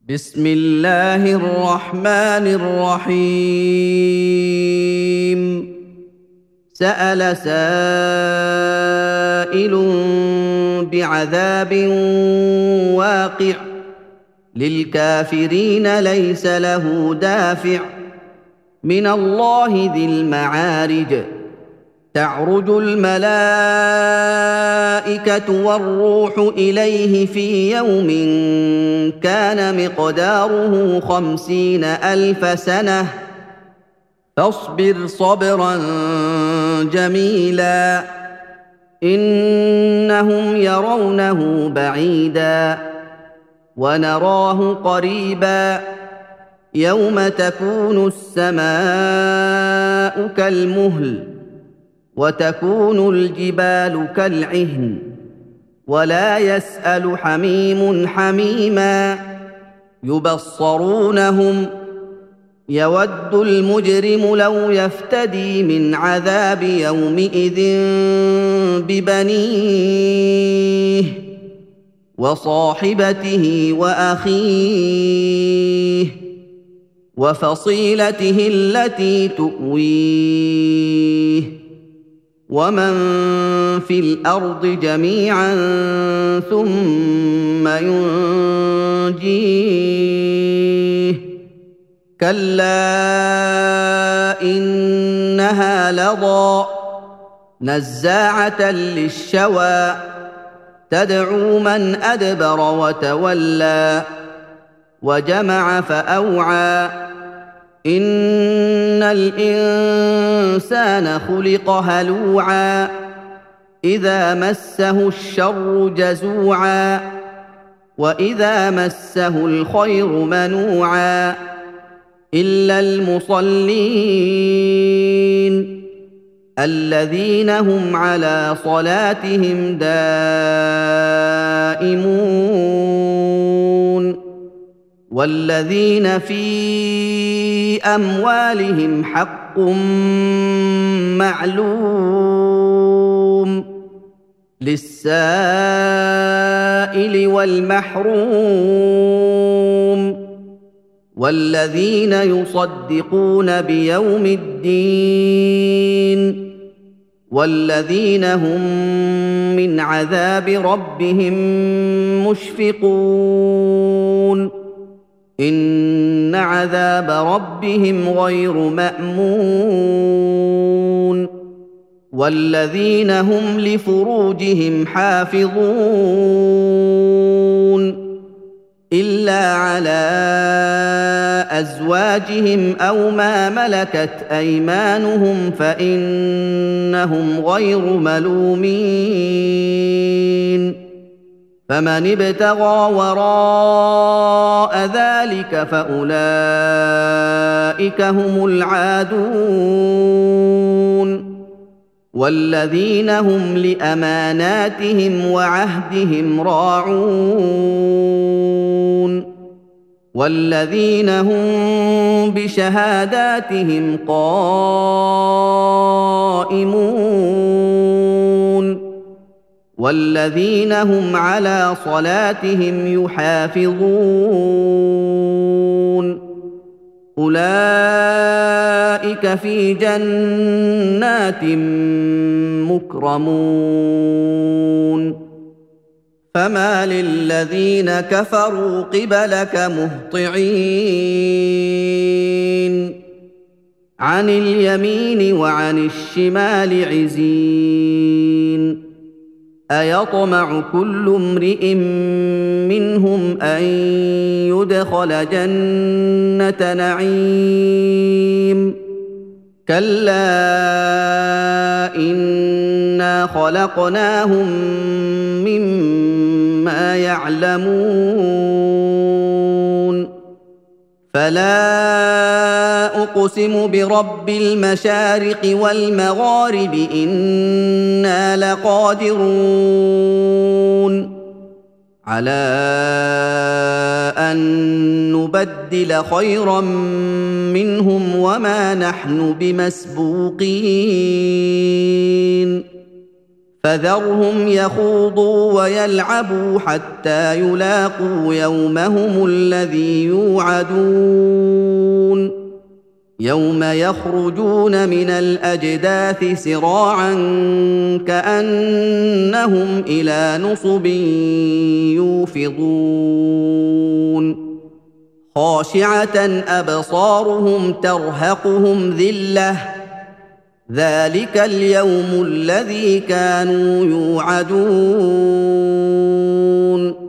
بسم الله الرحمن الرحيم سأل سائل بعذاب واقع للكافرين ليس له دافع من الله ذي المعارج تعرج الملائكة والروح إليه في يوم كان مقداره 50,000 سنة فاصبر صبرا جميلا إنهم يرونه بعيدا ونراه قريبا يوم تكون السماء كالمهل وتكون الجبال كالعهن ولا يسأل حميم حميما يبصرونهم يود المجرم لو يفتدي من عذاب يومئذ ببنيه وصاحبته وأخيه وفصيلته التي تؤويه ومن في الأرض جميعا ثم ينجيه كلا إنها لظى نزاعة للشوى تدعو من أدبر وتولى وجمع فأوعى إن الإنسان خلق هلوعا إذا مسه الشر جزوعا وإذا مسه الخير منوعا إلا المصلين الذين هم على صلاتهم دائمون والذين في أموالهم حق معلوم للسائل والمحروم والذين يصدقون بيوم الدين والذين هم من عذاب ربهم مشفقون إن عذاب ربهم غير مأمون والذين هم لفروجهم حافظون إلا على أزواجهم أو ما ملكت أيمانهم فإنهم غير ملومين فمن ابتغى وراء ذلك فأولئك هم العادون والذين هم لأماناتهم وعهدهم راعون والذين هم بشهاداتهم قائمون والذين هم على صلاتهم يحافظون أولئك في جنات مكرمون فما للذين كفروا قبلك مهطعين عن اليمين وعن الشمال عزين أيطمع كل امرئ منهم أن يدخل جنة نعيم كلا إنا خلقناهم مما يعلمون فلا أقسم برب المشارق والمغارب إنا لقادرون على أن نبدل خيرا منهم وما نحن بمسبوقين فذرهم يخوضوا ويلعبوا حتى يلاقوا يومهم الذي يوعدون يوم يخرجون من الأجداث سراعا كأنهم إلى نصب يوفضون خاشعة أبصارهم ترهقهم ذلة ذلك اليوم الذي كانوا يوعدون